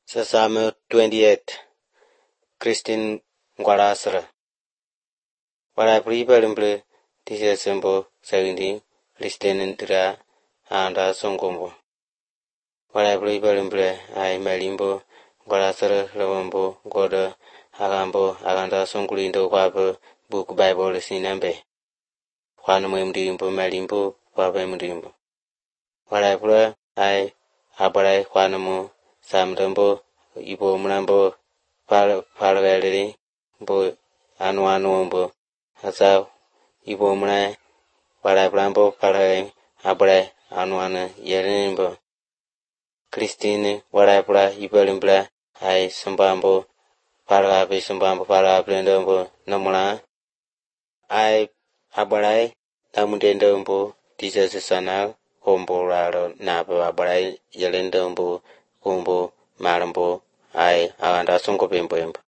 Samuel 28 Christine Ngwalasara Wala Pribalimble Tisembo Sagindi Christine Dra Anda Songombo Wala Pribalimble I Malimbo Ngwalasara Lambo Goda Agambo Aganda Songulindo Wabo Book Bible Sinambe Wanamudimbo Malimbo Wabamudimbo Wala Pra I Abara Wanamu Samdambo Ibo Mlambo Paragari Bo Anuanombo Asa Ibo Mla Parablambo Paragay Abra Anuana Yerimbo Christine Warabra Ibalimbla I Sambambo Parabi Sambambo Parablendambo Namula I Abarai Namudendambo Jesus Sana Combo Raro Nabo Abarai Yelendambo Combo Marambo I Aganda Songo Bimbo